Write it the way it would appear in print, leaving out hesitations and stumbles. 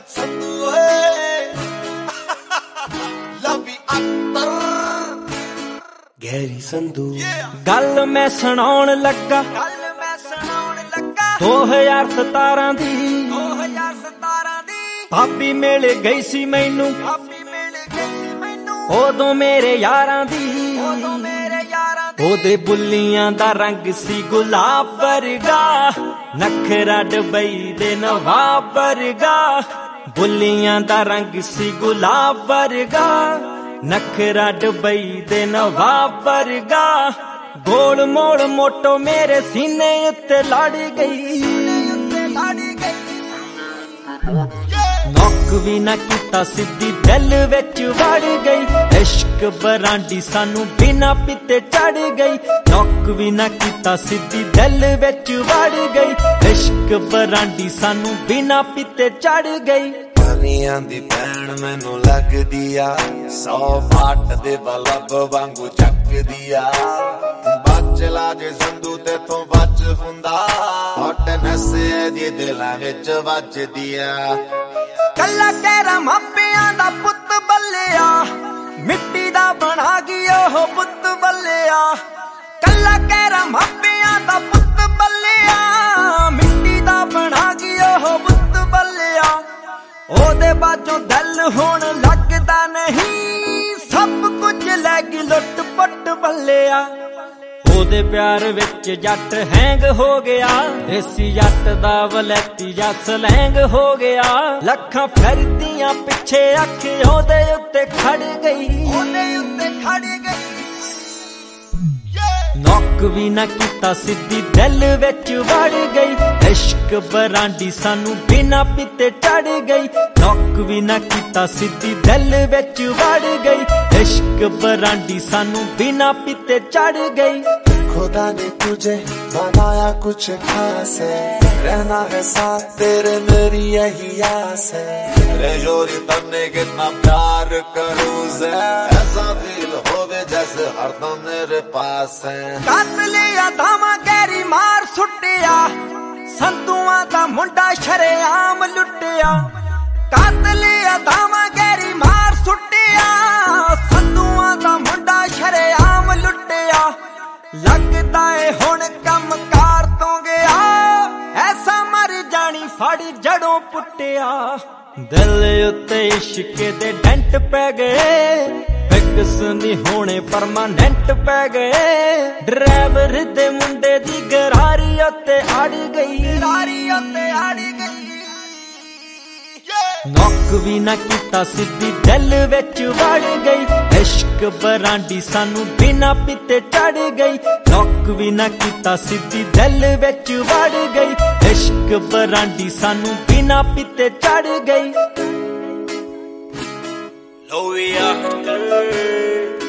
संधू ओए लवी अत्तर गहरी संधू गल मैं सुनाउण लगा 2017 दी भाभी मिल गई सी मैनू उदों मेरे यारां दी ओदे बुल्लियां दा रंग सी गुलाब वर्गा नखरा डबई दे नवाब वर्गा बुल्लियां दा रंग सी गुलाब वर्गा नखरा डबई दे नवाब वर्गा गोल मोड़ मोटो मेरे सीने उत्ते लड़ गई नौक भी ना कीता सिद्धी दिल विच वड़ गई इश्क बरांडी सानू बिना पिते चढ़ गई नौक भी ना कीता सिद्धी दिल विच वड़ गई इश्क बरांडी सानू बिना पिते चढ़ गई पानियां दी भैन मैनू लगदी आ 100 फाट दे बलब वांगू चकदी आ बचला जे संधू तेथों बच हुंदा हॉटनेस दी दिलां विच वजदी आ कल्ला कहरा मापियां दा पुत बल्लिया मिट्टी दा बना गया हो पुत बल्लिया कल्ला कहरा मापियां दा पुत बल्लिया मिट्टी दा बना गया हो पुत बल्लिया ओदे बाजों दिल हुण लगदा नहीं सब कुछ लैगी लुट पट बल्लिया ओदे प्यार विच जट हैंग हो गया देसी जट दा वलैती जा सलैंग हो गया लखां फिरदियां पिछे अख ओदे उत्ते खड़ गई नौक भी ना कीता सिद्धी दिल विच वड़ गई इश्क बरांडी सानू बिना पिते चढ़ गई नौक भी ना कीता सिद्धी दिल विच वड़ गई इश्क बरांडी सानू बिना पिते चढ़ गई खुदा ने तुझे बनाया कुछ खास है रहना है साथ तेरे मेरी यही आस है तेरे जोरी तन्ने कितना प्यार करूं से ऐसा फील होवे जैसे हरदम मेरे पास है कातलिया धामा गहरी मार सुटिया संधुआ दा मुंडा शरेआम लुटिया कातलिया धामा गहरी मार सुटिया संधुआ दा मुंडा शरेआम लुटिया लगदा है हुण कम कार तो गया ऐसा मर जानी फाड़ी जड़ों पुटिया दिल उत्ते इश्क दे डेंट पै गए फिक्स नहीं होने परमानेंट पै गए ड्राइवर दे मुंडे दी गरारी उत्ते अड़ गई नौक भी ना कीता सिद्धी दिल विच वड़ गई इश्क बरांडी सानू बिना पिते चढ़ गई नौक भी ना कीता सिद्धी दिल विच वड़ गई इश्क बरांडी सानू बिना पिते चढ़ गई लवी अत्तर